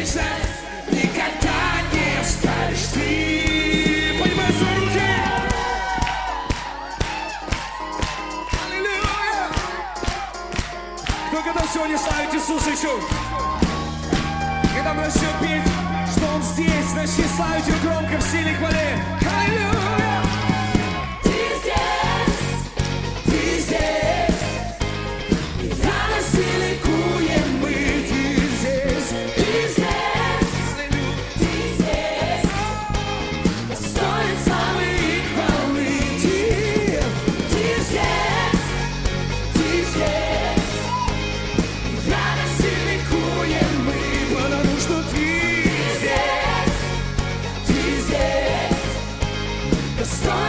здесь никогда не станешь ты. Поднимай свои руки! Аллилуйя! Кто готов сегодня славить Иисуса еще? Когда мы начнем петь, что Он здесь, начни славить Его громко в силе хвале. Аллилуйя! Ты здесь, ты здесь, и радости ликуем мы. Ты здесь, ты здесь, ты здесь, достоин славы и хвалы. Ты здесь, и радости ликуем мы, Потому что ты здесь, достоин